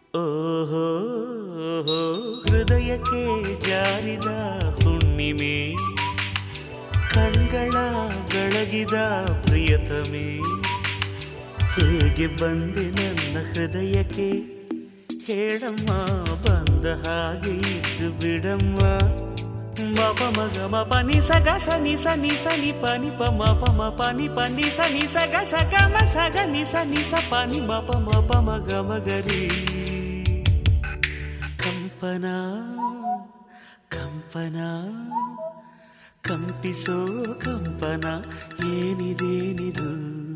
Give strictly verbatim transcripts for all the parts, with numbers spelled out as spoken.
ಓಹೋ ಹೃದಯಕ್ಕೆ ಜಾರಿದ ಹುಣ್ಣಿಮೆ, ಕಣ್ಗಳ ಬೆಳಗಿದ ಪ್ರಿಯತಮೆ, ಹೇಗೆ ಬಂದೆ ನನ್ನ ಹೃದಯಕ್ಕೆ ಹೇಳಮ್ಮ, ಬಂದ ಹಾಗೆ ಇದ್ದು ಬಿಡಮ್ಮ. ಮಪ ಮಗ ಮಪ ನಿ ಸಗ ಸ ನಿ ಸ ನಿ ಸ ನಿ ಪ ನಿ ಪ ಮಪ ಮಪ ನಿ ಪ ನಿ ಸ ನಿ ಸ ಗ ಸ ಗ ಮ ಸ ಗ ನಿ ಸ ನಿ ಸ ಪ ನಿ ಮಪ ಮಪ ಮಗ ಮಗರಿ. ಕಂಪನ ಕಂಪನ ಕಂಪಿಸೋ ಕಂಪನ ಏನಿದೇನಿದು.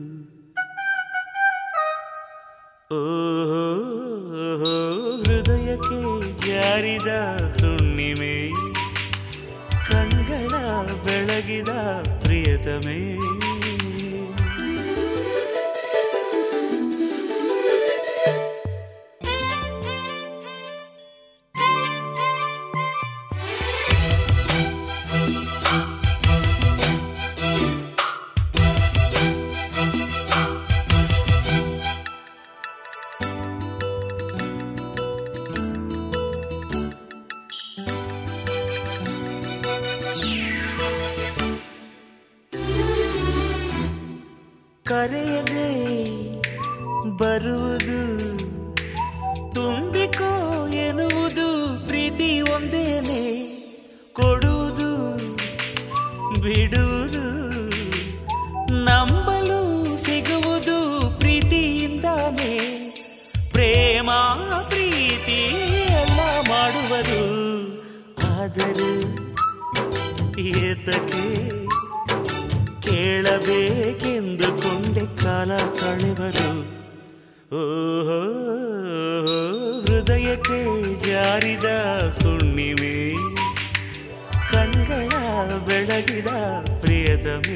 ಓಹೋ ಹೃದಯಕ್ಕೆ ಜಾರಿದ ಹುಣ್ಣಿಮೆ, ಕಣ್ಗಳ ಬೆಳಗಿದ ಪ್ರಿಯತಮೆ. ಕರೆಯದೆ ಬರುವುದು ತುಂಬಿಕೋ ಎನ್ನುವುದು ಪ್ರೀತಿ ಒಂದೇನೆ, ಕೊಡುವುದು ಬಿಡುವುದು ನಂಬಲು ಸಿಗುವುದು ಪ್ರೀತಿಯಿಂದಾನೆ. ಪ್ರೇಮ ಪ್ರೀತಿ ಎಲ್ಲ ಮಾಡುವರು, ಆದರೆ ಏತಕ್ಕೆ ಕೇಳಬೇಕೆಂದುಕೊಂಡೆ ಕಾಲ ಕಳೆವರು. ಓಹೋ ಹೃದಯಕ್ಕೆ ಜಾರಿದ ಹುಣ್ಣಿಮೆ, ಕಣ್ಗಳ ಬೆಳಗಿದ ಪ್ರಿಯತಮೆ.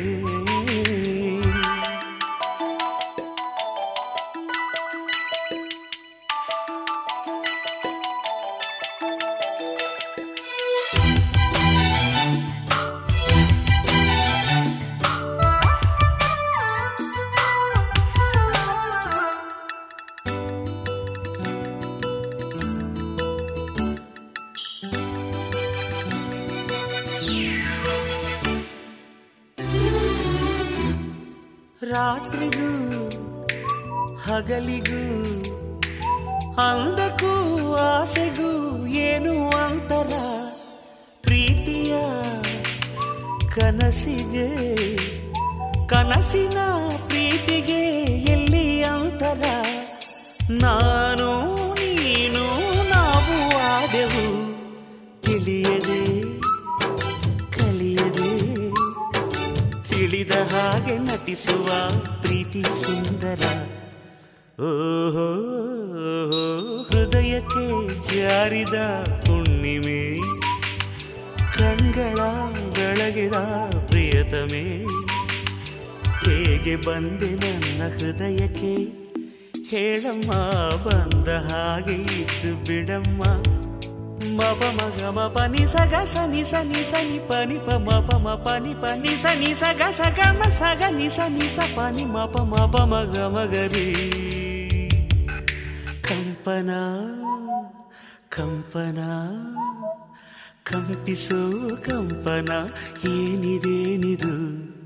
ರಾತ್ರಿಗೂ ಹಗಲಿಗೂ ಅಂದಕ್ಕೂ ಆಸೆಗೂ ಏನು ಅಂತರ, ಪ್ರೀತಿಯ ಕನಸಿಗೆ ಕನಸಿನ ಪ್ರೀತಿಗೆ ಎಲ್ಲಿ ಅಂತರ. ನಾನು ನೀನು ನಾವು ಆದೆವು ತಿಳಿಯದೆ ಕಲಿಯದೆ, ತಿಳಿದ ಹಾಗೆ ನಟಿಸುವ ಪ್ರೀತಿ ಸುಂದರ. ಓಹೋ ಹೃದಯಕ್ಕೆ ಜಾರಿದ ಹುಣ್ಣಿಮೆ, ಕಣ್ಗಳ ಬೆಳಗಿದ ಪ್ರಿಯತಮೆ, ಹೇಗೆ ಬಂದೆ ನನ್ನ ಹೃದಯಕ್ಕೆ ಹೇಳಮ್ಮ, ಬಂದ ಹಾಗೆ ಇದ್ದು ಬಿಡಮ್ಮ. ಮಪ ಮಗ ಮಪ ನಿ ಸ ಗ ಸ ನಿ ಸ ನಿ ಸ ನಿ ಪ ನಿ ಪ ಮಪ ಮಪ ನಿ ಪ ನಿ ಸ ನಿ ಸ ಗ ಸ ಗ ಮ ಸ ಗ ನಿ ಸ ನಿ ಸ ಪ ನಿ ಮಪ ಮಪ ಮಗ ಮಗರಿ. ಕಂಪನ ಕಂಪನ ಕಂಪಿಸೋ ಕಂಪನ ಏನಿದೇನಿದು.